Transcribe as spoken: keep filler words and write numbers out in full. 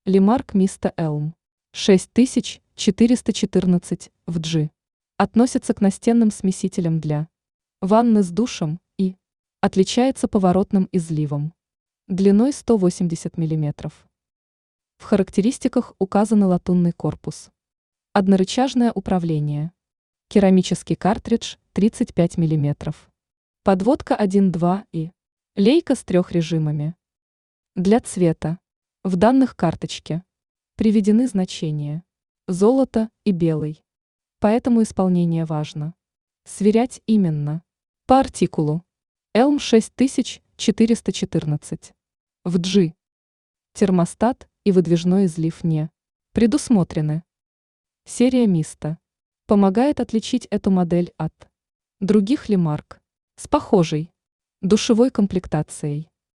Лимарк Миста Элм шесть тысяч четыреста четырнадцать в G. Относится к настенным смесителям для ванны с душем и отличается поворотным изливом длиной сто восемьдесят миллиметров. В характеристиках указаны латунный корпус, однорычажное управление, керамический картридж тридцать пять миллиметров, подводка один-два и лейка с трех режимами. Для цвета в данных карточке приведены значения золото и белый, поэтому исполнение важно. Сверять именно по артикулу Элм шесть тысяч четыреста четырнадцать в G. Термостат и выдвижной излив не предусмотрены. Серия Миста помогает отличить эту модель от других Лимарк с похожей душевой комплектацией.